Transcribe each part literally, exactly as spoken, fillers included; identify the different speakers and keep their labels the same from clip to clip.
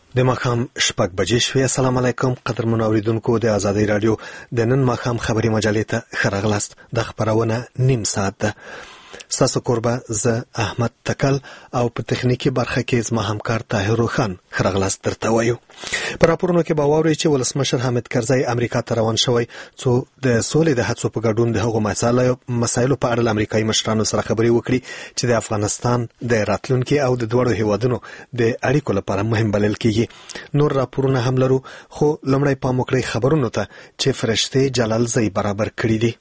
Speaker 1: د ماښام شپږ بجې شوې. السلام علیکم قدرمن اوریدونکو، د آزادۍ رادیو د نن ماښام خبري مجلې ته ښه راغلاست. د خبرونه نیم ساعت ده. ستاسو کوربه زه احمد تکل او په تخنیکی برخه کې زما همکار طاهر روخان ښه راغلاست درته وایو. په راپورونو کې به واورئ چې ولسمشر حامد کرزی امریکا ته روان شوی څو د سولې د هڅو په ګډون د هغو مسایلو په اړه له امریکایي مشرانو سره خبرې وکړي چې د افغانستان د راتلونکي او د دواړو هیوادونو د اړیکو لپاره مهم بلل کیږي. نور راپورونه هم لرو، خو لومړی پام وکړئ خبرونو ته چې فرشته جلال زئی برابر کړي دي.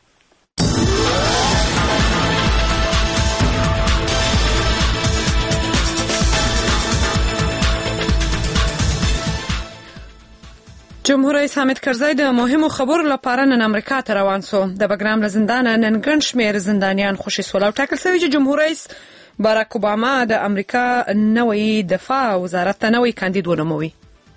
Speaker 2: جمهور رئیس حامد کرزی د مهمو خبرو لپاره نن امریکا ته روان شو. د بګرام له زندانه نن ګڼ شمېر زندانیان خوشي شول او ټاکل شوی چې جمهور رئیس باراک اوباما د امریکا نوی دفاع وزارت ته نوی کاندید ونوموي.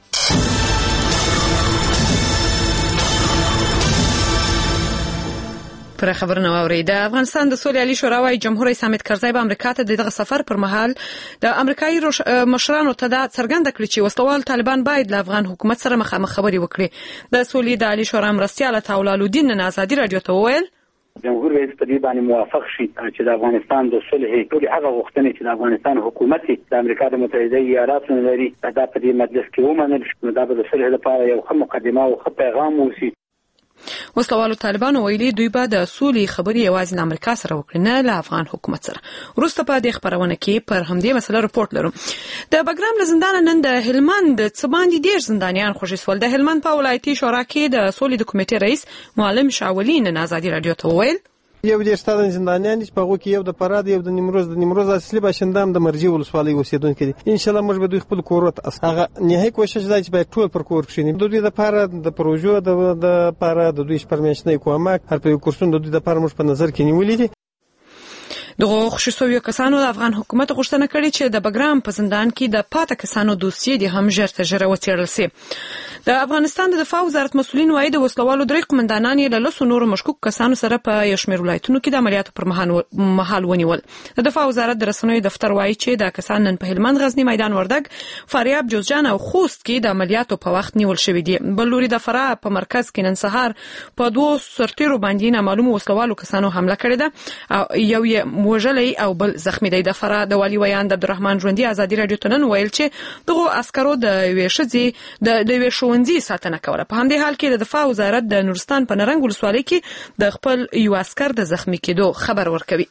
Speaker 2: پر خبرونه واوري. د افغانستان د سولې عالی شورا وايي جمهور رئیس حامد کرزی به امریکا ته دغه سفر پر مهال د امریکایي مشرانو ته دا څرګنده کړې چې وسلوال طالبان باید له افغان حکومت سره مخامخ خبرې وکړي. د سولې د عالی شورا مرستیال طاولال الدین نن آزادي رادیو ته وویل
Speaker 3: جمهور رئیس په دې باندې موافق شي چې د افغانستان د صلح ټول هغه غوښتنې چې د افغانستان حکومت د امریکا د متحده ایالاتو لري دا په دې مجلس کې ومنل شي. دا به د صلح لپاره یو ښه مقدمه او ښه پیغام وسی.
Speaker 2: وسلوالو طالبانو ویلي دوی به د سولې خبرې یوازې له امریکا سره وکړي، نه له افغان حکومت سره. وروسته په دې خبرونه کې پر همدې مسله رپورت لرو. د بګرام له زندانه نن د هلمند څه باندې ډېر زندانیان خوشي شول. د هلمند په ولایتي شورا کې د سولې د کمیټې رئیس معلم شاولي نن آزادي رادیو ته وویل
Speaker 4: یو دېرش تنه زندانیان چې په هغو کې یو د فراد یو د نیمروز د نیمروز اصلي باشنده هم د مرجې ولسوالۍ اوسېدونکي دي. انشاءالله موږ به دوی خپل کورو ته هغه نهایي کوشش دا چې باید ټول پر کور کښېني. د دوی دپاره د پروژو دپاره د دوی شپږمیاشتنی کومک هر په یو کورسونه د دوی دپاره موږ په نظر کې نیولي دي.
Speaker 2: دغه خوشي شویو کسانو د افغان حکومت غوښتنه کړې چې د بګرام په زندان کې د پاته کسانو دوسیې دي هم ژر تر ژره وڅېړل سي. د افغانستان د دفاع وزارت مسؤلین وايي د وسلوالو درې قومندانان یې له لسو نورو مشکوک کسانو سره په یو شمېر ولایتونو کې د عملیاتو پر مهال ونیول. د دفاع وزارت د رسنیو دفتر وايي چې دا کسان نن په هلمند، غزنی، میدان وردګ، فاریاب، جوزجان او خوست کې د عملیاتو په وخت نیول شوي دي. بل لوري د فراه په مرکز کې نن سهار په دوو سرتیرو باندې نامعلومو وسلوالو کسانو حمله کړې ده او یو یې وژلی او بل زخمی دی. د فراه د والي ویاند عبدالرحمن ژوندي آزادي رادیو ته نن ویل چې دغه عسکرو د یوې ښځې د یوې ښوونځي ساتنه کوله. په همدې حال کې د دفاع وزارت د نورستان په نرنګ ولسوالۍ کې د خپل یو عسکر د زخمی کېدو خبر ورکوي.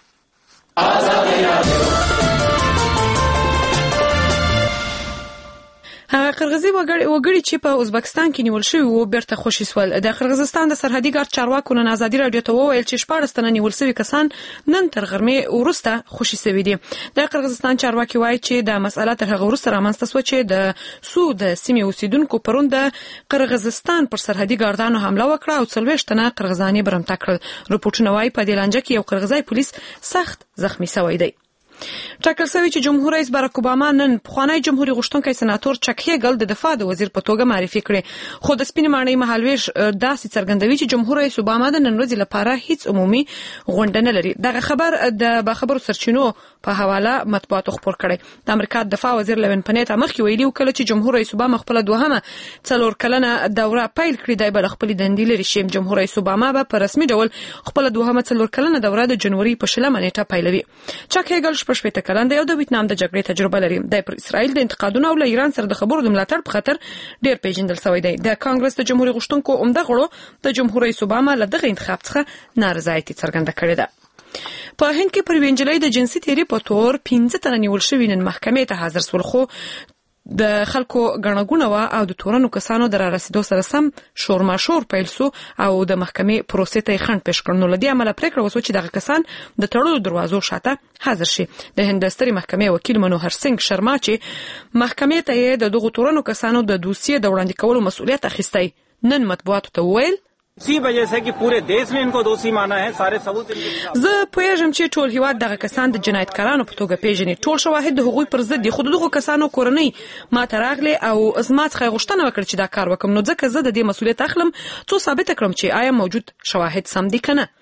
Speaker 2: هغه قرغیزي وګړي چې په ازبکستان کې نیول شوي وو بیرته خوشي شول. د قرغیزستان د سرحدي ګارد چارواکو نن آزادي رادیو ته وویل چې شپاړس تنه نیول شوي کسان نن تر غرمې وروسته خوشي شوي دي. د قرغیزستان چارواکي وایي چې دا مسأله تر هغه وروسته رامنځته شوه چې د سو د سیمې اوسیدونکو پرون د قرغیزستان پر سرحدي ګاردانو حمله وکړه او څلوېښت تنه قرغیزان یې برمته کړل. رپورټونه وایي په دې لانجه کې یو قرغیزی پولیس سخت زخمی شوی دی. ټاکل شوی چې جمهور رئیس باراک اوباما نن پخوانی جمهوریت غوښتونکی سناتور چک هیګل د دفاع د وزیر په توګه معرفي کړي. خو د سپینې ماڼۍ مهالویش داسې څرګندوي چې جمهور رئیس اوباما د نن ورځې لپاره هیڅ عمومي غونډه نه لري. دغه خبر د باخبرو سرچینو په حواله مطبوعاتو خپور کړی. د امریکا دفاع وزیر لوین پنیتا مخکې ویلي و کله چې جمهور رئیس اوباما خپل دوهمه څلور کلنه دوره پیل کړي دی به خپل دندې لري شي. جمهور رئیس اوباما به په رسمي ډول خپل دوهمه څلور کلنه دوره د جنوري په شلمه نیټه پیلوي. چک هیګل شپږ شپېته کلن دی او د ویتنام د جګړې تجربه لري. د پر اسرائیل د انتقادونو او له ایران سره د خبرو د ملاتړ په خاطر ډیر پیژندل شوی دی. د کانګرس د جمهوریت غوښتونکو عمده غړو د جمهور رئیس اوباما له دغه انتخاب څخه نارضایتي څرګنده کړې ده. په هند کې پر وینجلۍ د جنسي تیری په تور پنځه تنه نیول شوي نن محکمې ته حاضر شول. خو د خلکو غڼغونه وا او د تورنو کسانو در رسیدو سره سم شورماشور پیل سو او د محکمې پروسې ته خنډ پېښ کړنو. لدی عمله پریکړه وسو چې دغه کسان د تړلو دروازو شاته حاضر شي. د هندستري محکمې وکیل منوهر سنگ شرما چې محکمې ته د دغه تورنو کسانو د دوسیې د وړاندې کولو مسؤلیت اخیستی نن مطبوعاتو ته وویل
Speaker 5: इसी वजह से कि पूरे देश में इनको दोषी माना है सारे सबूत
Speaker 2: زه پوهیږم چې ټول هیواد دغه کسان د جنایتکارانو په توګه پیژني. ټول شواهد د هغوی پر ضد دي. خو دغه کسانو کورنۍ ما ته راغلي او زما څخه غوښتنه وکړه چې دا کار وکم. نو ځکه زه د دې مسؤلیت اخلم څو ثابت کړم چې آیا موجود شواهد سم دي کنه.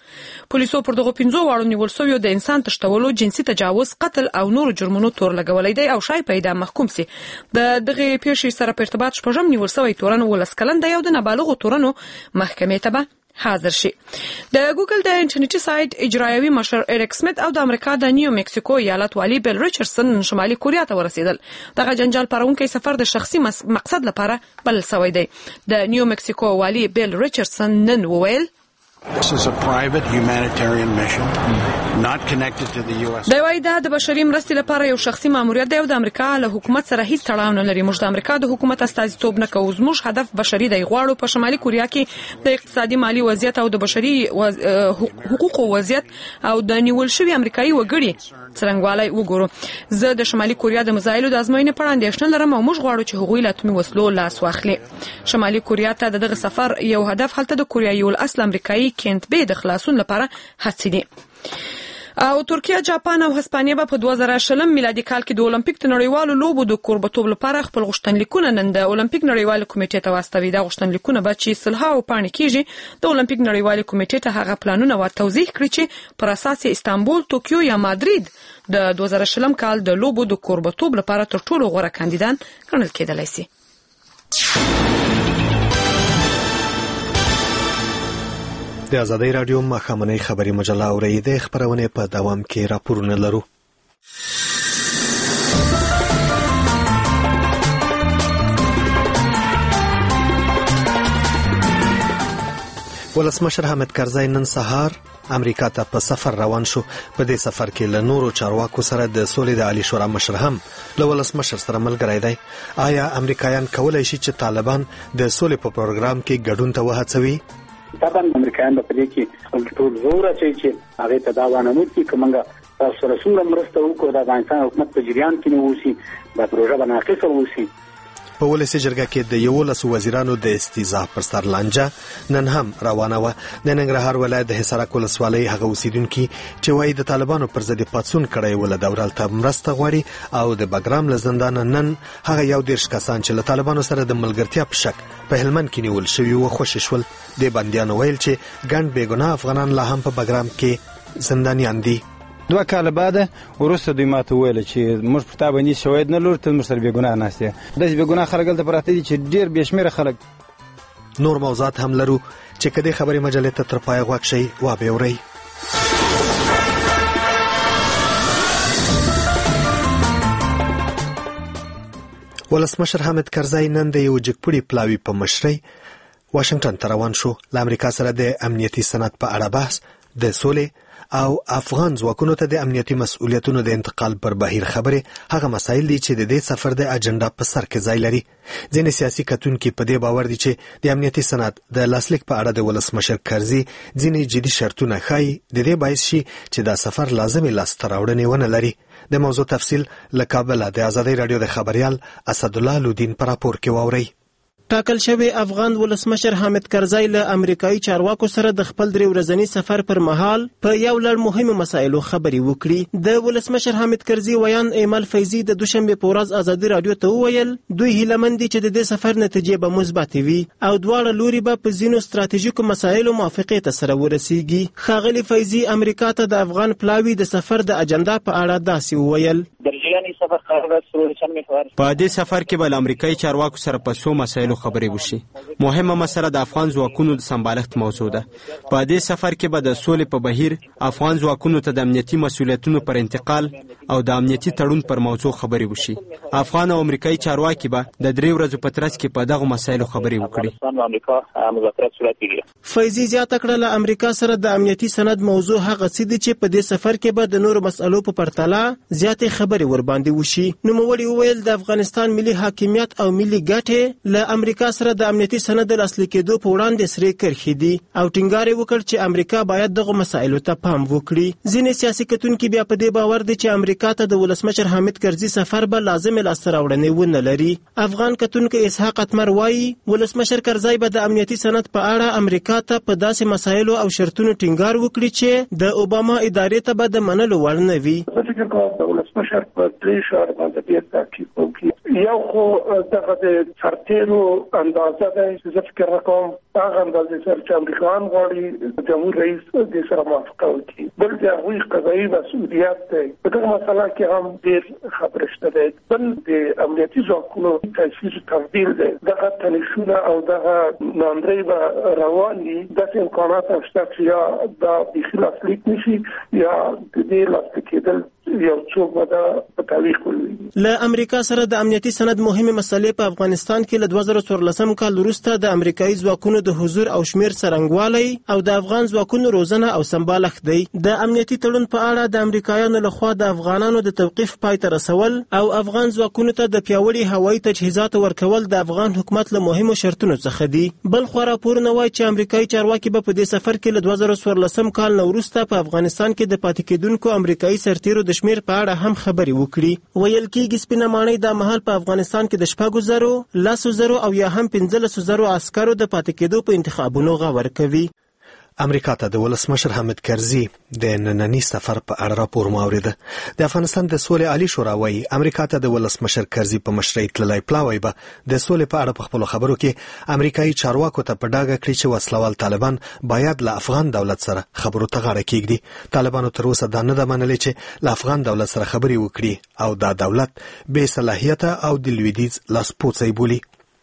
Speaker 2: پولیسو پر دغه پنځو واړو نیول شویو د انسان تښتولو، جنسي تجاوز، قتل او نور جرمونو تور لګولای دی او شای پیدا محکوم سي. د دغه پیښې سره په ارتباط شپږم نیول شوی تورن ولس کلن دی او د نابالغو تورنو محکمې ته به حاضر شي. د ګوګل د انټرنیټي سایت اجرایوي مشر اریک سمیت او د امریکا د نیو مکسیکو ایالت والی بیل ریچاردسن شمالي کوریا ته ورسېدل. دغه جنجال پارونکي سفر د شخصي مقصد لپاره بلل شوی دی. د نیو مکسیکو والی بیل ریچاردسن نن وویل
Speaker 6: This is a private humanitarian mission not connected to the U S.
Speaker 2: دا وایي دا د بشري مرستې لپاره یو شخصي ماموریت دی او د امریکا له حکومت سره هیڅ تړاو نه لري. موږ د امریکا د حکومت استازیتوب نه کوو. زموږ هدف بشري دی. غواړو په شمالي کوریا کې د اقتصادي مالی وضعیت او د بشري وز... حقوقو وضعیت او د نیول شوي امریکایي وګړي څرنګوالی وګورو. زه د شمالي کوریا د مزایلو د ازموینې په اړه اندېښنه لرم او موږ غواړو چې هغوی له اتمي وسلو لاس واخلي. شمالي کوریا ته د دغه سفر یو هدف هلته د کوریایي الاصل امریکایي کینت بی د خلاصون لپاره هڅې دي. او ترکیه، جاپان او هسپانیا به په دوه زره شلم میلادي کال کې د اولمپیک د نړیوالو لوبو د کوربتوب لپاره خپل غوښتنلیکونه نن د اولمپیک نړیوال کمیټې ته واستوي. دا غوښتنلیکونه به چې صلح او پاڼې کیږي د اولمپیک نړیوال کمیټې ته هغه پلانونه ور توضیح کړي چې پر اساس استانبول، توکیو یا مادرید د دوه زره شلم کال د لوبو د کوربتوب لپاره تر ټولو غوره کاندیدان ګڼل کېدلای شي.
Speaker 1: د آزادۍ راډیو ماښامنۍ خبري مجله اورېدې خبرونه په دوام کې راپورونه لرو. ولسمشر حامد کرزی نن سهار امریکا ته په سفر روان شو. په دې سفر کې له نورو چارواکو سره د سولې د عالی شورا مشر هم له ولسمشر سره ملګری دی. آیا امریکایان کولای شي چې طالبان د سولې په پروګرام کې ګډون ته وهڅوي؟
Speaker 3: طبعا امریکایان په دې کې ټول زور اچي چې هغه ته دا وانه چې کومه تاسو سره څنګه مرسته وکړو د افغانستان حکومت په جریان کې نه وسی دا پروژه به ناقصه وسی.
Speaker 1: په ولسي جرګه کې د یولسو وزیرانو د استیضاح پر سر لانجه نن هم روانه وه. د ننګرهار ولایت د حصارک ولسوالۍ هغه اوسیدونکي چې وایي د طالبانو پر ضد پاڅون کړی و له دورال ته مرسته غواړي او د بګرام له زندانه نن هغه یو دېرش کسان چې له طالبانو سره د ملګرتیا په شک په هلمند کې نیول شوي وو خوشې شول. د بندیانو ویل چې ګڼ بېګناه افغانان لا هم په بګرام کې زندانیان دي.
Speaker 7: دوه کاله بعد وروسته دوی ماته وویل چې موږ پر تا باندې شواهد نه لرو، ته موږ سره بېګناه ناست یې. داسې بېګناه خلک هلته پراته دي چې ډېر بې شمېره خلک.
Speaker 1: نور موضوعات هم لرو چې که دې خبرې مجلې ته تر پایه غوږ شئ وابه اورئ. ولسمشر حامد کرزی نن د یو جګپوړي پلاوي په مشرۍ واشنگټن ته روان شو. له امریکا سره د امنیتي سند په اړه بحث، د سولې او افغان ځواکونو ته د امنیتي مسؤلیتونو د انتقال پر بهیر خبرې هغه مسایل دي چې د دې سفر د اجنډا په سر کې ځای لري. ځینې سیاسي کتونکي په دې باور دي چې د امنیتي سند د لاسلیک په اړه د ولسمشر کرزي ځینې جدي شرطونه ښایي د دې باعث شي چې دا سفر لازمي لاسته راوړنې ونه لري. د موضوع تفصیل له کابل د آزادۍ راډیو د خبريال اسدالله لودین پر راپور کې واورئ.
Speaker 8: ټاکل شوی افغان ولسمشر حامد کرزی له امریکایي چارواکو سره د خپل درې ورځني سفر پر مهال په یو لړ مهمو مسایلو خبرې وکړي. د ولسمشر حامد کرزي ویان ایمل فیضي د دوشنبه په ورځ آزادي راډیو ته وویل دوی هیلهمند دي چې د دې سفر نتیجې به مثبت وي او دواړه لوري به په ځینو ستراتیژیکو مسایلو موافقې ته سره ورسیږي. ښاغلي فیضي امریکا ته د افغان پلاوي د سفر د اجنډا په اړه داسې وویل.
Speaker 9: په دې سفر کې به له امریکایي چارواکو سره په څو مسایلو خبرې وشي. مهمه مسله د افغان ځواکونو د سمبالښت موضوع ده. په دې سفر کې به د سولې په بهیر، افغان ځواکونو ته د امنیتي مسؤلیتونو پر انتقال او د امنیتي تړون پر موضوع خبرې وشي. افغان او امریکایي چارواکي به د درې ورځو په ترڅ کې په دغه مسایلو خبرې وکړي.
Speaker 8: فیضي زیاته کړه له امریکا سره د امنیتي سند موضوع هغه څه دي چې په دې سفر کې به د نورو مسألو په پرتله زیاتې خبرې ور باندې وشي. نوموړي وویل د افغانستان ملي حاکمیت او ملي ګټې له امریکا سره د امنیتي سند د لاسلیک کېدو په وړاندې سرې کرښې دي او ټینګار یې وکړ چې امریکا باید دغه مسایلو ته پام وکړي. ځینې سیاسي کتونکي بیا په دې باور دي چې امریکا ته د ولسمشر حامد کرزي سفر به لازمې لاسته راوړنې ونه لري. افغان کتونکی اسحاق اتمر وایي ولسمشر کرزي به د امنیتي سند په اړه امریکا ته په داسې مسایلو او شرطونو ټینګار وکړي چې د اوباما ادارې ته به د منلو وړ نه وي.
Speaker 10: ولسمشر په درې فشار باندې ډیر تاکید وکړي. یو خو دغه د سرتیرو اندازه ده چې زه فکر کوم هغه اندازه سره چې امریکایان غواړي جمهور رئیس د سره موافقه وکړي. بل د هغوی قضایي مسؤلیت دی. په دغه مسله کې هم ډیر خبرې شته دی. بل د امنیتي ځواکونو تجهیز تبدیل دی. دغه تنشونه او دغه ناندرۍ به روان دي. داسې امکانات هم شته چې یا دا بیخي لاسلیک نشي یا د دې لاسلیک کېدل یو څوک به دا په تعلیق ولري.
Speaker 8: له امریکا سره د امنیتي سند مهمه مسلې په افغانستان کې له دوه زره څوارلسم کال وروسته د امریکایي ځواکونو د حضور او شمیر څرنګوالی او د افغان ځواکونو روزنه او سمبالښت دی. د امنیتي تړون په اړه د امریکایانو لخوا د افغانانو د توقیف پای ته رسول او افغان ځواکونو ته د پیاوړي هوایي تجهیزات ورکول د افغان حکومت له مهمو شرطونو څخه دي. بل خو راپورونه وایي چې امریکایي چارواکي به په دې سفر کې له دوه زره څوارلسم کال وروسته په افغانستان کې د پاتې کېدونکو امریکایي سرتیرو د شمیر په اړه هم خبرې وکړي. ویل کېږي سپینه ماڼۍ دا مهال په افغانستان کې د شپږو زرو لسو زرو او یا هم پنځلسو زرو عسکرو د پاتې کېدو په انتخابونو غور کوي.
Speaker 1: امریکا ته د ولسمشر حامد کرزي د ننني سفر په اړه راپور ماوریده. د افغانستان د سولې عالی شورا وايي امریکا ته د ولسمشر کرزي په مشرۍ تللی پلاوی به د سولې په اړه په خپل خبرو کې امریکایي چارواکو ته په ډاګه کړی چې وسلوال طالبان باید له افغان دولت سره خبرو ته غاړه کېږدي. طالبانو تر اوسه دا نه ده منلې چې له افغان دولت سره خبرې وکړي او دا دولت بې صلاحیته او د لویدیځ لاسپوڅی بولي.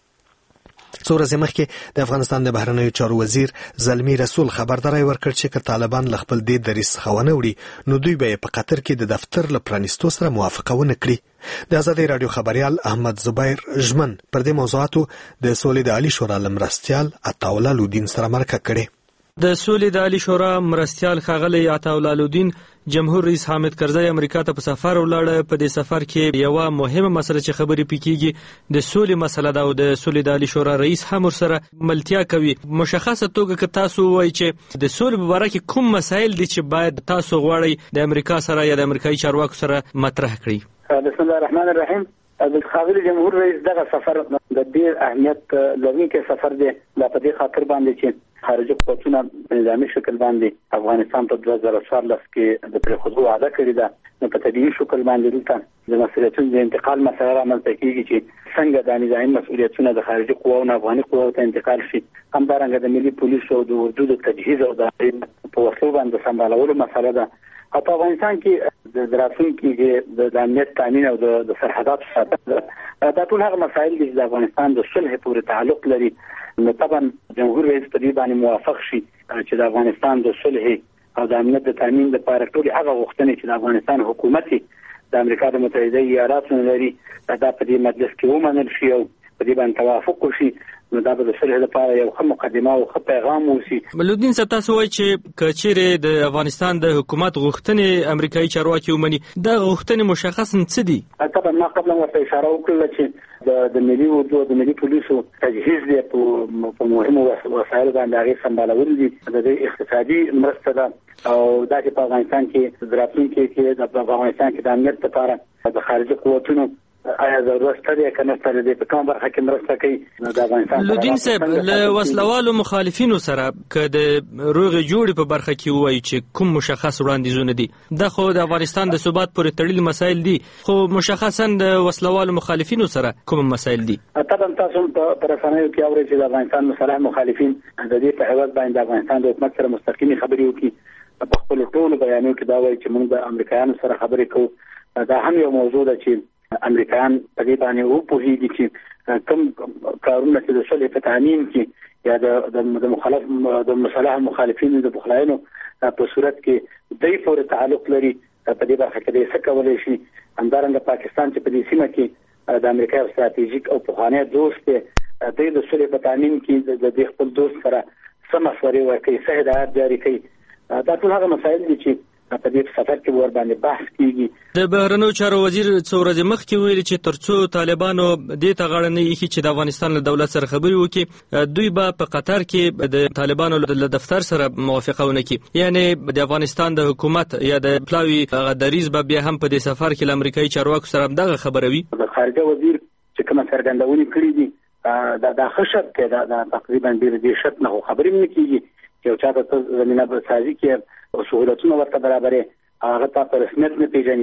Speaker 1: څو ورځې مخکې د افغانستان د بهرنیو چارو وزیر زلمی رسول خبرداری ورکړ چې که طالبان له خپل دې دریځ څخه ونه وړي نو دوی به په قطر کې د دفتر له پرانیستو سره موافقه ونه کړي. د ازادۍ راډیو خبریال احمد زبیر ژمن پر دې موضوعاتو د سولې د عالی شورا له مرستیال عطاالله لودین سره مرکه کړې.
Speaker 11: د سولې د عالی شورا مرستیال ښاغلی عطاالله لودین جمهور رئیس حامد کرزي امریکا ته په سفر ولاړ. په دې سفر کې یو مهمه مسله چې خبرې پکېږي د سولې مسله ده او د سولې د عالی شورا رئیس هم سره ملتیا کوي. مشخصه توګه که تاسو وایي چې د سولې په اړه کې کوم مسایل دي چې باید تاسو غواړئ د امریکا سره یا د امریکایي چارواکو سره مطرح کړئ.
Speaker 3: بسم الله الرحمن الرحیم. د خاغلی جمهور رئیس دغه سفر د ډیر اهمیت لرونکی سفر دی. دا په دې خاطر باندې چې خارجي قوتونه په نظامي شکل باندې افغانستان په دوه زره څوارلس کې د پرېښودو وعده کړې ده. نو په طبیعي شکل باندې دلته د مسؤلیتونو د انتقال مسله رامنځته کېږي چې څنګه د نظامي مسؤلیتونه د خارجي قواو افغاني قواو ته انتقال شي. همدارنګه د ملي پولیسو او د اردو د تجهیز او د په وسلو باندې سمبالولو مسله ده. او په افغانستان کې د راتلونکي د امنیت تامین او د سرحداتو ساتنه دا ټول هغه مسایل دي چې د افغانستان د صلح پورې تعلق لري. نو طبعا جمهور رئیس په دې باندې موافق شي چې د افغانستان د صلح او د امنیت د تامین لپاره ټول هغه غوښتنې چې د افغانستان حکومت د امریکا د متحده ایالاتو لري دا په دې مجلس کې ومنل شي او په دې باندې توافق وشي. نو دا به د صلح لپاره یو ښه مقدمه او ښه پیغام وسی.
Speaker 11: ملودین صاحب تاسو وایي چې کچېرې د افغانستان د حکومت غوښتنې امریکایي چارواکي ومني دا غوښتنې مشخصا څه دي؟
Speaker 3: طبعا ما قبل ورته اشاره وکړه چې د د ملي اردو د ملي پولیسو تجهیز دی په مهمو وسایلو باندې هغې سمبالول دي. د دې اقتصادي مرسته ده او دا چې په افغانستان کې د راتلونکي کې د افغانستان کې د امنیت لپاره د خارجي قوتونو آیا ضرورت شته که نه شته د په کومه برخه کې مرسته کوي د افغانستان.
Speaker 11: لودین صاحب له وسلوالو مخالفینو سره که د روغې جوړې په برخه کې ووایي چې کوم مشخص وړاندیزونه دي دا خو د افغانستان د ثبات پورې تړلي مسایل دي خو مشخصا د وسلوالو مخالفینو سره کوم مسایل دي؟
Speaker 3: طبعا تاسو په رسنیو کې اورئ چې د افغانستان مسلح مخالفین د دې په عوض باندې د افغانستان د حکومت سره مستقیمي خبرې وکړي. په خپل ټولو بیانونو کې دا وایي چې موږ د امریکایانو سره خبرې کوو. دا هم یو موضوع ده چې امریکایان په دې باندې وپوهېږي چې کوم کارونه چې د صلح په تامین کې یا د د مخالف د مسلح مخالفینو د بخلاینو په صورت کې دوی پورې تعلق لري په دې برخه کې د څه کولای شي. همدارنګه پاکستان چې په دې سیمه کې د امریکا یو ستراتیژیک او پخوانی دوست دی دوی د صلح په تامین کې د دې خپل دوست سره څه مشورې ورکوي څه هدایات جاري کوي. دا ټول هغه مسایل دي چې په دې سفر کې ور باندې بحث کیږي.
Speaker 11: د بهرنیو چارو وزیر څو ورځې مخکې ویل چې ترڅو طالبانو دې ته غاړه نه ایښي چې د افغانستان له دولت سره خبرې وکړي دوی به په قطر کې د طالبانو له دفتر سره موافقه ونه کړي. یعنی د افغانستان د حکومت یا د پلاوي دریځ به بیا هم په دې سفر کې له امریکایي چارواکو سره دغه خبره وي.
Speaker 3: د خارجه وزیر چې کومه څرګندونې کړې دي دا د خشب کې دا تقریبا ډېر دې شت نه خبرې نه کیږي چې او چاته زمينه به سازي کې او سہولتونه ورته برابرې هغه ته په رسمیت نه پیژني.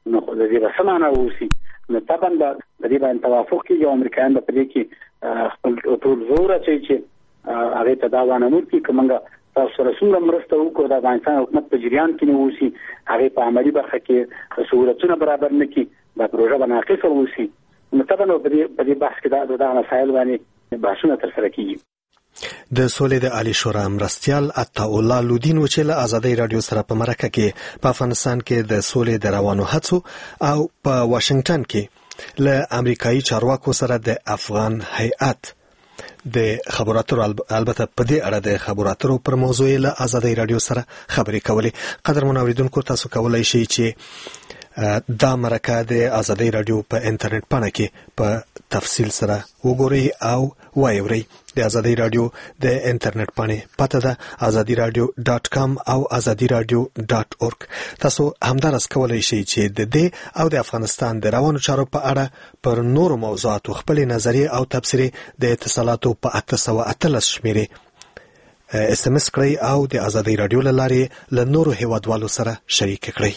Speaker 3: نو د دې رسمانه وسی نو طبعا د دې باندې توافق کیږي او امریکایان په دې کې خپل ټول زور اچي چې هغه ته دا وانه کی کومه تاسو سره څنګه مرسته وکړو د افغانستان حکومت په جریان کې نه وسی هغه په عملی برخه کې سہولتونه برابر نه کی دا پروژه باندې ناقصه وسی نو طبعا په دې بحث کې دا د مسایل باندې بحثونه تر سره کیږي.
Speaker 1: د سولې د عالی شورا مرستیال عطاالله لودین چې له آزادۍ رادیو سره په مرکه کې په افغانستان کې د سولې د روانو هڅو او په واشنگټن کې له امریکایي چارواکو سره د افغان هیئت د خبرو اترو البته په دې اړه د خبرو اترو پر موضوع له آزادۍ رادیو سره خبرې کولې. قدرمن اوریدونکو تاسو کولای شئ چې دا مرکه د آزادۍ رادیو په انټرنیټ پاڼه کې په تفصیل سره وګورئ او واورئ. د آزادۍ رادیو د انټرنیټ پاڼې پته ده آزادي رادیو ډاټ کام او آزادي رادیو ډاټ اورګ. تاسو همدارس کولای شئ چې د دې او د افغانستان د روانو چارو په اړه پر نورو موضوعاتو خپل نظریه او تبصره د اتصالاتو په اته سوه اتلس شمیرې اس ام اس کړئ او د آزادۍ رادیو له لارې له نورو هیوادوالو سره شریک کړئ.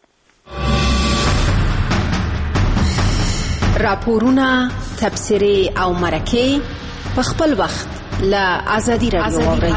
Speaker 12: راپورونه، تبصرې او مرکې په خپل وخت له آزادي رادیو واورئ.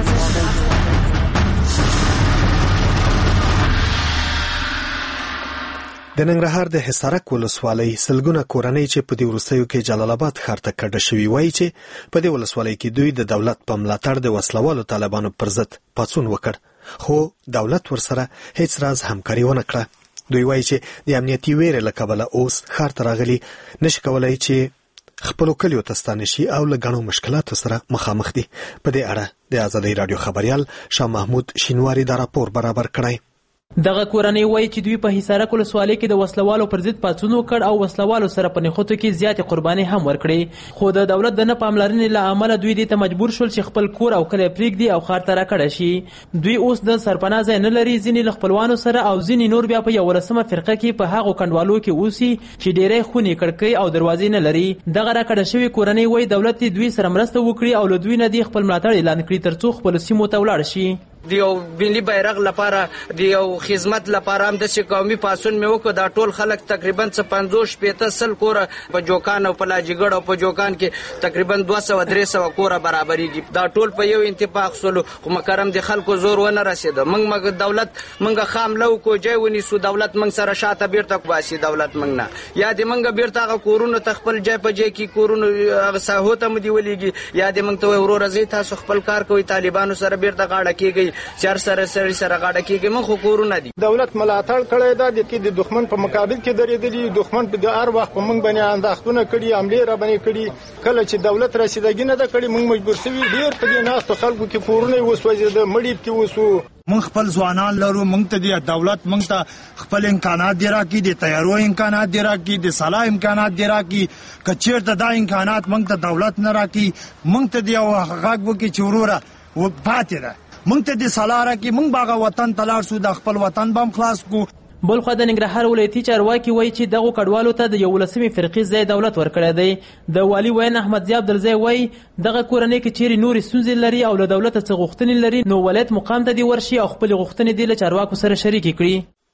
Speaker 1: د ننګرهار د حصارک ولسوالۍ سلګونه کورنۍ چې په دې وروستیو کې جلال آباد ښار ته کډه شوي وایي چې په دې ولسوالۍ کې دوی د دولت په ملاتړ د وسلوالو طالبانو پر ضد پاڅون وکړ خو دولت ورسره هیڅ راز همکاري ونه کړه. دوی وایي چې د امنیتي ویرې له کبله اوس ښار ته راغلي نشي کولای چې خپلو کلیو ته ستانه شي او له ګڼو مشکلاتو سره مخامخ دي. په دې اړه د آزادۍ رادیو خبریال شاه محمود شینواری دا راپور برابر کړی.
Speaker 13: دغه کورنۍ وایي چې دوی په حصارک ولسوالۍ کې د وسلوالو پر ضد پاڅون وکړ او وسلوالو سره په نښتو کې زیاتې قرباني هم ورکړې خو د دولت د نه پاملرنې له امله دوی دې ته مجبور شول چې خپل کور او کلی پرېږدي او ښار ته راکډه شي. دوی اوس د سرپناه ځای نه لري، ځینې له خپلوانو سره او ځینې نور بیا په یولسمه فرقه کې په هغو کنډوالو کې اوسي چې ډېری خونې کړکۍ او دروازې نه لري. دغه راکډه شوې کورنۍ وایي دولت دې دوی سره مرسته وکړي او له دوی نه دې خپل ملاتړ اعلان کړي تر څو خپلو سیمو ته ولاړ شي.
Speaker 14: د یو ملي بیرغ لپاره د یو خدمت لپاره هم داسې قومي پاڅون مې وکړ. دا ټول خلک تقریبا څه پنځوس شپېته سل کوره په جوکان او په لاجګړ او په جوکان کې تقریبا دوه سوه درې سوه کوره برابرېږي. دا ټول په یو اتفاق سولو خو مکرم د خلکو زور ونه رسېده. موږ مګ دولت موږ حمله وکړو، جای ونیسو، دولت موږ سره شاته بیرته باسي. دولت موږ نه یا د موږ بیرته هغه کورونو ته خپل جای په جای کې کورونو هغه ساحو ته مو دې ولېږي یا د موږ ته وایي وروره ځئ تاسو خپل کار کوئ، طالبانو سره بیرته غاړه کېږئ، چار سره سره سره غاړه کېږي. موږ خو کورونه دي.
Speaker 15: دولت ملاتړ کړی دا د دښمن په مقابل کې درېدلي، دښمن په هر وخت په موږ باندې انداختونه کړي، حملې را باندې کړي. کله چې دولت رسیدګي نه ده کړې موږ مجبور شوي ډېر په دې ناستو خلکو کې کورونه یې وسوځېده، مړي پکې وسو.
Speaker 16: موږ خپل ځوانان لرو، موږ ته د دولت موږ ته خپل امکانات دی راکړي، د تیارو امکانات دی راکړي، د سلا امکانات دی راکړي. که چېرته دا امکانات موږ ته دولت نه راکړي موږ ته د یو غږ وکړي چې وروره پاتې ده، موږ ته د سلا راکړي، موږ به هغه وطن ته لاړ شو، د خپل وطن به هم خلاص کړو.
Speaker 13: بلخوا د ننګرهار ولایتي چارواکي وایي چې دغو کډوالو ته د یولسمې فرقې ځای دولت ورکړی دی. د والي ویاند احمد ضیا عبدالزی وایي دغه کورنۍ که چیرې نورې ستونزې لري او له دولته څه غوښتنې لري نو ولایت مقام ته دې ورشي او خپلې غوښتنې دې له چارواکو سره شریکې کړي.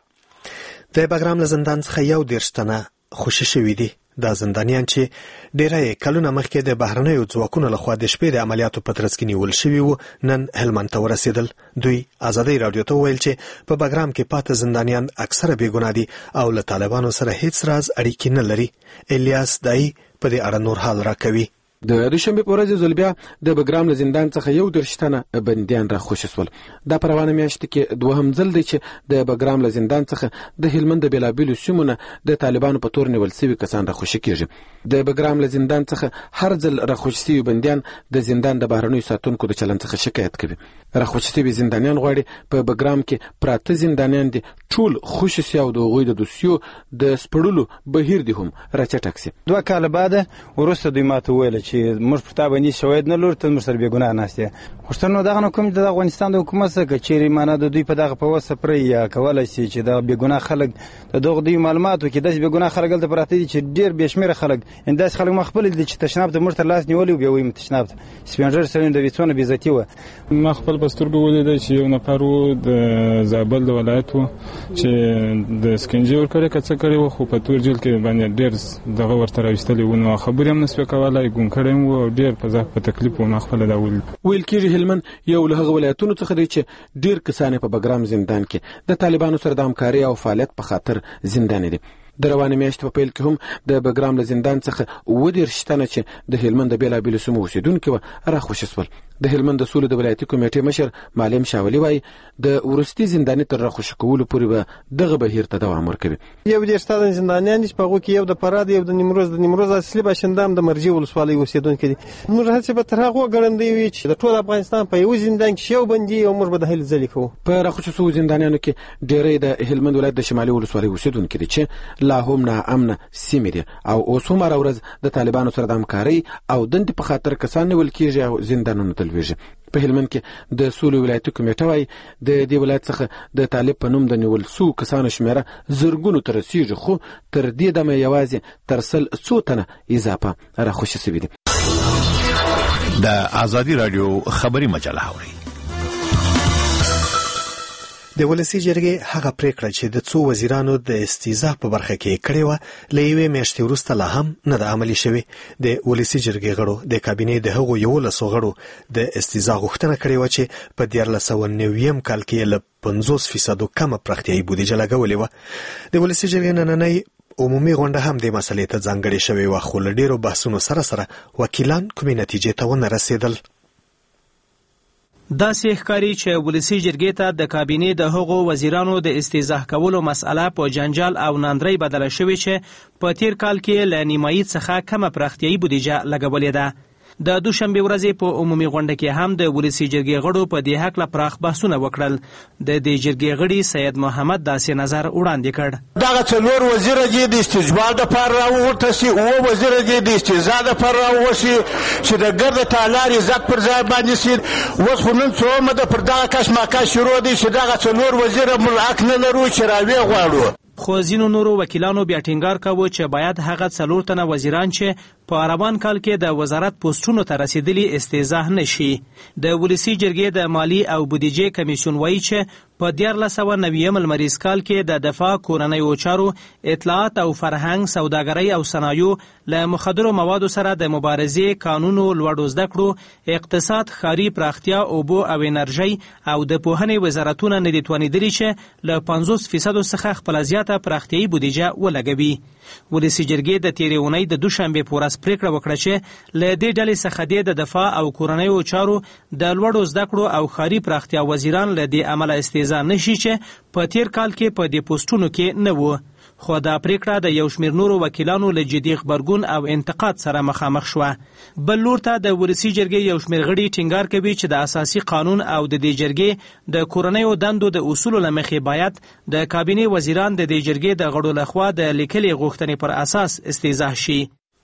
Speaker 1: د بګرام له زندان څخه یو دېرش تنه خوشي شوي دي. دا زندانیان چې ډیری کلونه مخکې د بهرنیو ځواکونو لخوا د شپې د عملیاتو په ترڅ کې نیول شوي وو نن هلمند ته ورسېدل. دوی آزادۍ راډیو ته وویل چې په بګرام کې پاته زندانیان اکثره بېګناه دي او له طالبانو سره هیڅ راز اړیکې نه لري. الیاس دای په دې اړه نور حال راکوي.
Speaker 17: د دوشنبه په ورځ زلبیا د بګرام له زندان څخه یو دېرش تنه بندیان را خوشي شول. دا په روانه میاشت کې دوهم ځل دی چې د بګرام له زندان څخه د هلمند د بېلابېلو سیمو نه د طالبانو په تور نیول سوي کسان را خوشي کېږي. د بګرام له زندان څخه هر ځل را خوشي سوي بندیان د زندان د بهرنیو ساتونکو د چلند څخه شکایت کوي. را خوشي سوي زندانیان غواړي په بګرام کې پراته زندانیان دي ټول خوشي سي او د هغوی د دوسیو د سپړلو بهیر دي هم راچټک سي.
Speaker 7: دوه کاله بعد وروسته دوی ماته وویل چې چې موږ پر تا باندې شواهد نه لرو ته موږ سره بې ګناه ناست یې غوښتنه دغه نه کوم چې د افغانستان د حکومت څخه که چیرې معنا د دوی په دغه په وسه پرې یا کولی شي چې د بې ګناه خلک د دغو دوی معلوماتو کې داسې بې ګناه خلک هلته پراته دي چې ډېر بې شمېره خلک یعنې داسې خلک ما خپل لیدلي چې تشناب ته موږ ته لاس نیولی و بیا وایي تشناب ته سپین ږیري سړي د څونه بېعزتي وه.
Speaker 18: ما خپل په سترګو ولیده چې یو نفر و د زابل د ولایت و چې د سکنجې ورکړې که څه کړې وه خو په تور جیل کې باندې ډېر دغه ورته راویستلي وو نو خبرې هم نه سوې کولی ګونګ کړی هم و او ډېر په ځکه په تکلیف و ما خپله دا ولید.
Speaker 17: ویل کېږي هلمند یو له هغه ولایتونو څخه دی چې ډېر کسان په بګرام زندان کې د طالبانو سره د همکارۍ او فعالیت په خاطر زنداني دي. د روانې میاشتې په پیل کې هم د بګرام له زندان څخه اووه دېرش تنه چې د هلمند د بېلابېلو سیمو اوسېدونکي وه راخوشي سول. د هلمند د سولې د ولایتي کمیټې مشر معلم شاولي وایي د وروستي زنداني تر راخوشي کولو پورې به دغه بهیر ته دوام ورکوي.
Speaker 4: یو دېرش تنه زندانیان دي چې په هغو کې یو د فراه یو د نیمروز د نیمروز اصلي باشنده هم د مرجې ولسوالۍ اوسېدونکي دي. موږ هڅې به تر هغو ګړندۍ وي چې د ټول افغانستان په یو زندان کې یو بندي او موږ به د هلې ځلې کوو.
Speaker 17: په راخوشي سوو زندانیانو کې ډېری د هلمند ولایت د شمالي ولسوالۍ اوسېدونکي دي چې لا هم ناامنه سیمې دي او اوس هم هره ورځ د طالبانو سره د همکارۍ او دندې په خاطر کسان نیول کېږي او زندانونو ته لوېږي. په هلمند کې د سولې ولایتي کمیټه وایي د دې ولایت څخه د طالب په نوم د نیول سوو کسانو شمېره زرګونو ته رسېږي خو تر دې دمه یوازې تر سل څو تنه اضافه راخوشي سوي دي.
Speaker 19: د ازادي راډیو خبري مجله اورئ.
Speaker 1: د ولسی جرګې هغه پریکړه چې د څو وزیرانو د استیضاح په برخه کې کړې وه له یوې میاشتې وروسته لا هم نه ده عملي شوې. د ولسی جرګې غړو د کابینې د هغو یولسو غړو د استیضاح غوښتنه کړې وه چې په دیارلس سوه نویم کال کې له پنځوس فیصدو کمه پراختیایي بودیجه لګولې وه. د ولسی جرګې نننۍ عمومي غونډه هم د مسلې ته ځانګړې شوې وه خو له ډېرو بحثونو سره سره وکیلان کومې نتیجې ته ونه رسېدل.
Speaker 13: داسې ښکاري چې ولسي جرګې ته د کابینې د هغو وزیرانو د استیضاح کولو مسئله په جنجال او ناندرۍ بدله شوې چې په تیر کال کې له نیمایي څخه کمه پراختیایي بودیجه لګولې ده. د دوشنبې ورځې په عمومي غونډه کې هم د ولسي جرګې غړو په دې هکله پراخ بحثونه وکړل. د دې جرګې غړي سید محمد داسې نظر وړاندې کړ.
Speaker 16: دغه څلور وزیره دي د استجوال دپاره راوورته سي، اووه وزیره دي د استهزا دپاره راووسي چې د ګرده تالار عزت پر ځای باندې سي. اوس خو نن څومه ده پر دغه کشمکش شروع دی چې دغه څلور وزیره موږ حق نه لرو چې راویې غواړو.
Speaker 13: خو ځینو نورو وکیلانو بیا ټینګار کاوه چې باید هغه څلور تنه وزیران چې په روان کال کې د وزارت پوسټونو ته رسیدلي استیضاح نشي. د ولسي جرګې د مالی او بودیجې کمیسیون وایي چې په دیارلس سوه نویم لمریز کال کې د دفاع، کورنیو چارو، اطلاعات او فرهنګ، سوداګرۍ او صنایعو له مخدرو موادو سره د مبارزې، قانونو، لوړو زده کړو، اقتصاد، ښاري پراختیا، اوبو او انرژۍ او د پوهنې وزارتونه نه دي توانېدلي چې له پنځوس فیصدو څخه خپله زیاته پراختیایي بودیجه ولګوي. ولسي جرګې د تېرې اونۍ د دوشنبې په ورځ پریکړه وکړه چې له دې ډلې څخه دې د دفاع او کورنیو چارو، د لوړو زده کړو او ښاري پراختیا وزیران له دې امله استیضاح نشي چې په تیر کال کې په دې پوسټونو کې نه وو. خو دا پریکړه د یو شمېر نورو وکیلانو له جدي غبرګون او انتقاد سره مخامخ شوه. بل لور ته د ولسي جرګې یو شمېر غړي ټینګار کوي چې د اساسي قانون او د دې جرګې د کورنیو دندو د اصولو له مخې باید د کابینې وزیران د دې جرګې د غړو لخوا د لیکلې غوښتنې پر اساس استیضاح شي.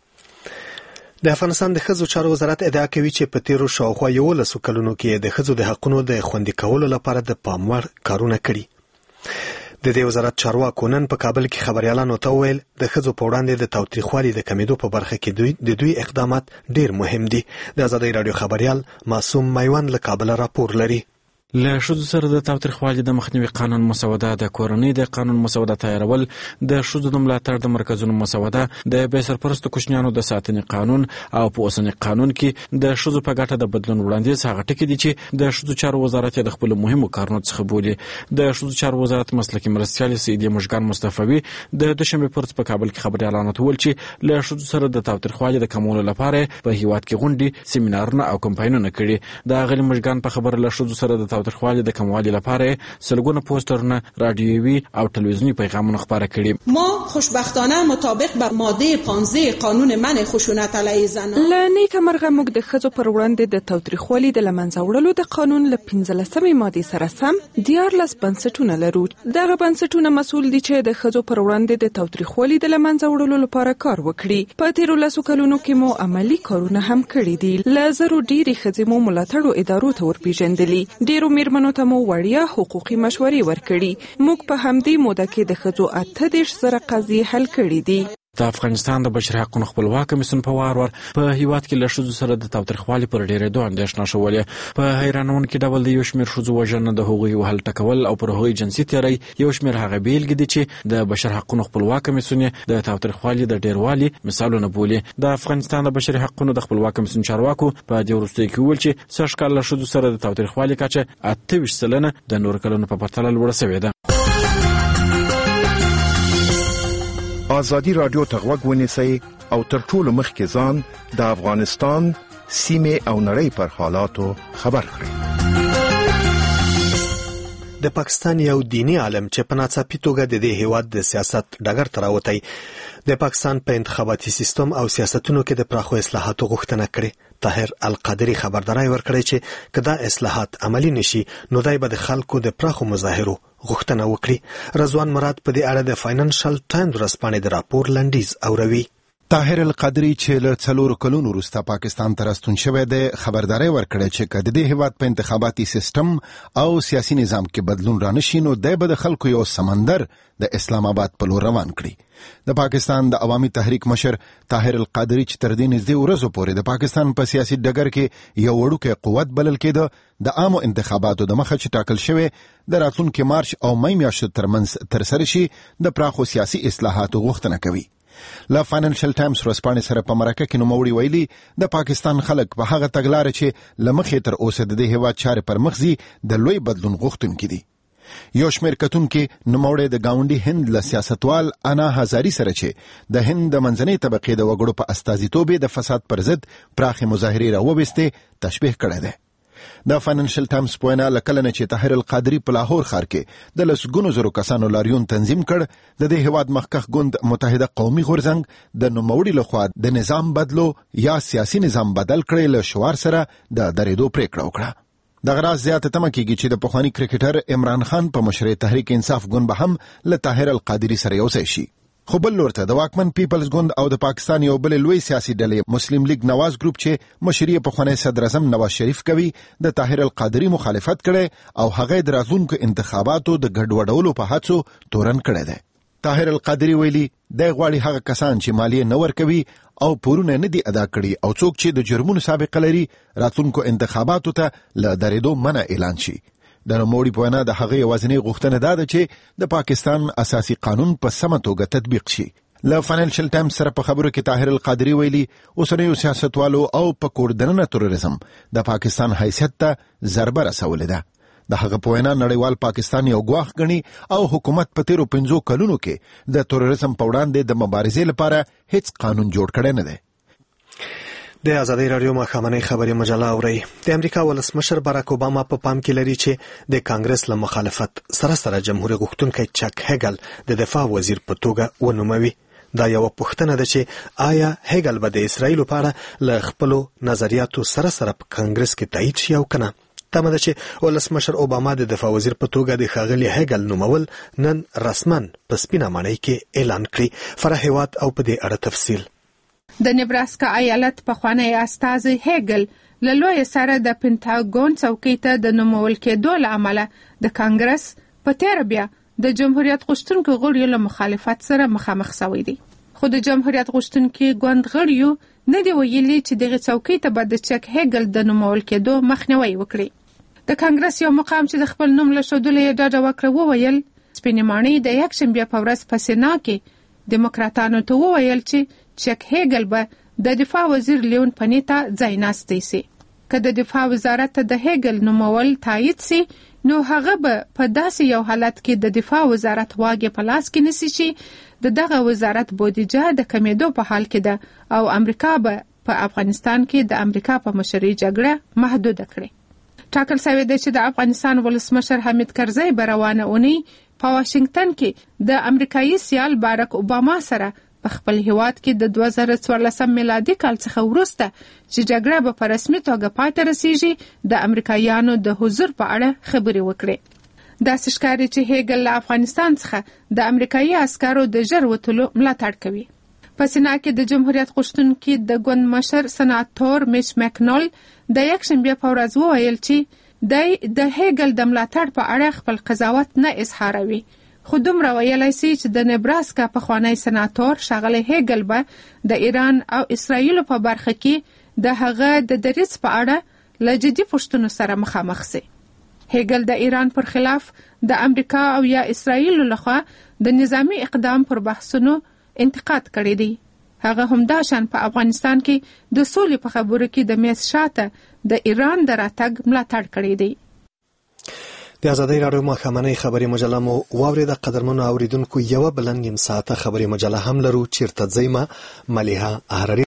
Speaker 1: د افغانستان د ښځو چارو وزارت ادعا کوي چې په تیرو شاوخوا یولسو کلونو کې د ښځو د حقونو د خوندي کولو لپاره د پام وړ کارونه کړي. د دې وزارت چارواکو نن په کابل کې خبريالانو ته وویل د ښځو په وړاندې د تاوتریخوالي د کمیدو په برخه کې دوی د دوی اقدامات ډیر مهم دي. د ازادۍ راډیو خبريال معصوم میوند له کابل راپور لري.
Speaker 20: له ښځو سره د تاوتریخوالي د مخنیوي قانون مسوده، د کورنۍ د قانون مسوده تیارول، د ښځو د ملاتړ د مرکزونو مسوده، د بې سرپرستو کوچنیانو د ساتنې قانون او په اوسني قانون کې د ښځو په ګټه د بدلون وړاندیز هغه ټکي دي چې د ښځو چارو وزارت د خپلو مهمو کارونو څخه بولي. د ښځو چارو وزارت مسلکي مرستیال سیدي مشګان مصطفی د دوشنبې په ورځ په کابل کې خبريالانو ته وویل چې له ښځو سره د تاوتریخوالي د کمولو لپاره په هیواد کې غونډې، سیمینارونه او کمپاینونه کړي. د غلي مشګان په خبره له ښځو سره د تاوتریخوالي د کموالي لپاره سلګونه پوسټرونه، رادیویي او تلویزیونی پیغامونه خپاره کړي.
Speaker 21: ما خوشبختانه مطابق به ماده پانزده قانون منع خشونت علیه زنان
Speaker 22: له نیکه مرغه موږ د ښځو پر وړاندې د تاوتریخوالي د له منځه وړلو د قانون له پنځلسمې مادې سره سم دیارلس بنسټونه لرو. دغه بنسټونه مسؤل دي چې د ښځو پر وړاندې د تاوتریخوالي د له منځه وړلو لپاره کار وکړي. په تیرو لسو کلونو کې مو عملی کارونه هم کړي دي. له زرو ډېرې ښځې مو ملاتړو ادارو ته ورپېژندلي. ډېرو میرمنو ته مو وړیا حقوقي مشورې ورکړي. موږ په همدې موده کې د ښځو اته دېرش زره قضیې حل کړي دي.
Speaker 20: د افغانستان د بشري حقوقو خپلواک کمیسیون په وار وار په هیواد کې له ښځو سره د تاوتریخوالي پر ډېرېدو اندېښنه شولې. په حیرانونکي ډول د یو شمېر ښځو وژنه، د هغوی وهل ټکول او پر هغوی جنسي تېری یو شمېر هغه بېلګې دي چې د بشري حقوقو خپلواک کمیسیون د تاوتریخوالي د ډېروالي مثالونه بولي. د افغانستان د بشري حقوقو د خپلواک کمیسیون چارواکو په دې وروستیو کې وویل چې سږ کال له ښځو سره د تاوتریخوالي کچه اته ویشت سلنه د نورو کلونو په پرتله لوړه شوې ده.
Speaker 19: آزادی رادیو ته غوږ ونیسئ او تر ټولو مخکې ځان د افغانستان سیمې او نړۍ پر حالاتو خبر کړئ.
Speaker 1: د پاکستان یو دینی عالم چې په ناڅاپي توګه د دې هیواد د سیاست ډګر ته راوتی، د پاکستان په انتخاباتي سیستم او سیاستونو کې د پراخو اصلاحاتو غوښتنه کړې. طاهر القادری خبرداری ورکړی چې که دا اصلاحات عملی نشي نو دای به د خلکو د پراخو مظاهرو غوښتنه وکړي. رضوان مراد په دې اړه د فاینانشل ټایمز ورځپاڼې د راپور لنډیز اوروي.
Speaker 23: طاهر القادری چې له څلورو کلونو وروسته پاکستان ته راستون شوی دی، خبرداری ورکړی چې که د دې هیواد په انتخاباتي سیستم او سیاسي نظام کې بدلون رانشي نو دی به د خلکو یو سمندر د اسلام آباد په لور روان کړي. د پاکستان د عوامي تحریک مشر طاهر القادری چې تر دې نږدې ورځو پورې د پاکستان په سیاسي ډګر کې یو وړوکی قوت بلل کېده، د عامو انتخاباتو د مخه چې ټاکل شوی د راتلونکي مارچ او مې میاشتو ترمنځ ترسره شي د پراخو سیاسي اصلاحاتو غوښتنه کوي. له فاینانشل ټایمز ورځپاڼې سره په مرکه کې نوموړي ویلي د پاکستان خلک په هغه تګلارې چې له مخې تر اوسه د دې هیواد چارې پر مخ ځي د لوی بدلون غوښتونکي دي. یو شمېر کتونکي نوموړی د ګاونډي هند له سیاستوال انا هزاري سره چې د هند د منځنۍ طبقې د وګړو په استازیتوب د فساد پر ضد پراخې مظاهرې راوویستې تشبیه کړی دی. د فاینانشل ټایمز په وینا له کله نه چې طاهر القادری په لاهور ښار کې د لسګونو زرو کسانو لاریون تنظیم کړ، د دې هیواد مخکښ ګوند متحده قومي غورځنګ د نوموړي لخوا د نظام بدلو یا سیاسي نظام بدل کړي له شعار سره د درېدو پریکړه وکړه. دغه راز زیاته تمه کېږي چې د پخواني کرکټر عمران خان په مشرۍ تحریک انصاف ګوند به هم له طاهر القادری سره یو ځای شي. خو بل لور ته د واکمن پیپلز ګوند او د پاکستان یو بل لوی سیاسي ډلې مسلم لیگ نواز ګروپ چې مشري پخوانی صدر اعظم نواز شریف کوي، د طاهر القادری مخالفت کړي او هغه د راتلونکو انتخاباتو د ګډوډولو په هڅو تورن کړی دی. طاهر القادری ویلي دی غواړي هغه کسان چې مالیه نه ورکوي او پورونه نه دي ادا کړي او څوک چې د جرمونو سابقه لري راتلونکو انتخاباتو ته له درېدو منع اعلان شي. د نوموړي په وینا د هغه یوازینۍ غوښتنه دا ده چې د پاکستان اساسي قانون په سمه توګه تطبیق شي. له فاینانشل ټایمز سره په خبرو کې طاهر القادری ویلي اوسنیو سیاستوالو او په کوردننه تروریزم د پاکستان حیثیت ته ضربه رسولې ده. د هغه په وینا نړیوال پاکستان یو ګواښ ګڼي او حکومت په تیرو پنځو کلونو کې د تروریزم په وړاندې د مبارزې لپاره هیڅ قانون جوړ کړی نه دی.
Speaker 1: د آزادی رادیو مخامنۍ خبري مجله اوري. د امریکا ولسمشر باراک اوباما په پام کې لري چې د کانګرس له مخالفت سره سره جمهوریت غوښتونکی چک هیګل د دفاع وزیر په توګه ونوموي. دا یو پوښتنه ده چې آیا هیګل به د اسرایل په اړه له خپل نظریاتو سره سره په کانګرس کې تایید شي او کنه؟ تمه ده چې ولسمشر اوباما د دفاع وزیر په توګه د ښاغلي هیګل نومول نن رسماً په سپینه ماڼۍ کې اعلان کړي. فرح هیواد او په دې اړه تفصیل.
Speaker 24: د نیبراسکا ایالت پخوانی استازی هیګل له لوی سره د پینټاګون څوکۍ ته د نومول کېدو له امله د کانګرس په تېره بیا د جمهوریت غوښتونکو غړیو له مخالفت سره مخامخ شوی دی. خو د جمهوریت غوښتونکي ګوند غړیو نه دی ویلي چې دغه څوکۍ ته به د چک هیګل د نومول کېدو مخنیوي وکړي. د کانګرس یو مقام چې د خپل نوم له ښودلو یې ډاډه وکړه وویل سپینې ماڼۍ د یکشنبې په ورځ په سینا کې دیموکراتانو ته وویل چې چک هیګل به د دفاع وزیر لیون پنی ته ځای ناستی سي. که د دفاع وزارت ته د هیګل نومول تایید سي نو هغه به په داسې یو حالت کې د دفاع وزارت واګې په لاس کې نسی چې د دغه وزارت بودیجه د کمیدو په حال کې ده او امریکا به په افغانستان کې د امریکا په مشرۍ جګړه محدوده کړي. ټاکل شوی دی چې د افغانستان ولسمشر حامد کرزی به روانه اونۍ په واشنگټن کې د امریکایي سیال باراک اوباما سره په خپل هیواد کې د دوه زره څوارلسم میلادي کال څخه وروسته چې جګړه به په رسمي توګه پای ته رسیږي د امریکایانو د حضور په اړه خبرې وکړي. داسې ښکاري چې هیګل له افغانستان څخه د امریکایي عسکرو د ژر وتلو ملاتړ کوي. په سینا کې د جمهوریت غوښتونکي د ګوند مشر سناتور میچ مکنول د یکشنبې په ورځ وویل چې دی د هیګل د ملاتړ په اړه خپل قضاوت نه اظهاروي، خو دومره ویلی سي چې د نبراسکا پخوانی سناتور ښاغلی هیګل به د ایران او اسرائیلو په برخه کې د هغه د دریځ په اړه له جدي پوښتنو سره مخامخ سي. هیګل د ایران پر خلاف د امریکا او یا اسرائیلو لخوا د نظامی اقدام پر بحثونو انتقاد کړی دی. هغه همداشان په افغانستان کې د سولې په خبرو کې د میز شاته د ایران د راتګ ملاتړ کړی دی.
Speaker 1: د ازادۍ راډیو ماښامنۍ خبري مجله مو واورېده. قدرمنو اوریدونکو، یوه بل نیم ساعته خبري مجله هم لرو. چیرته ځئ؟ ملیحه احراري